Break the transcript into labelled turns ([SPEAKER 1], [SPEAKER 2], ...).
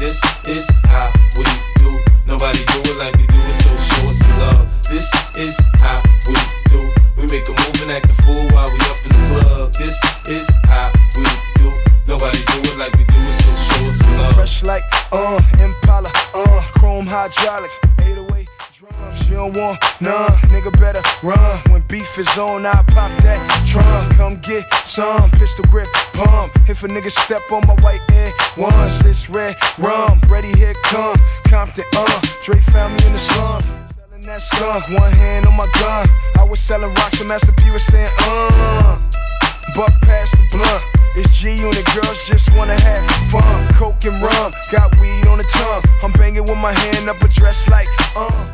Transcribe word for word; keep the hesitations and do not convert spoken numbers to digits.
[SPEAKER 1] This is how we do. Nobody do it like we do it, so show us some love. This is how we do. We make a move and act a fool while we up in the club. This is how we do. Nobody do it like we do it, so show us some love.
[SPEAKER 2] Fresh like, uh, Impala, uh, chrome hydraulics, eight oh eight drums. You don't want none, nigga better run. When beef is on, I pop that trunk. Come get some, pistol grip, pump. If a nigga step on my white air ones, it's red rum. Ready, here come Compton, uh. Dre found me in the slums. Selling that skunk, one hand on my gun. I was selling rocks and Master P was saying, uh. Buck past the blunt. It's G Unit, girls just wanna have fun. Coke and rum, got weed on the tongue. I'm banging with my hand up a dress like, uh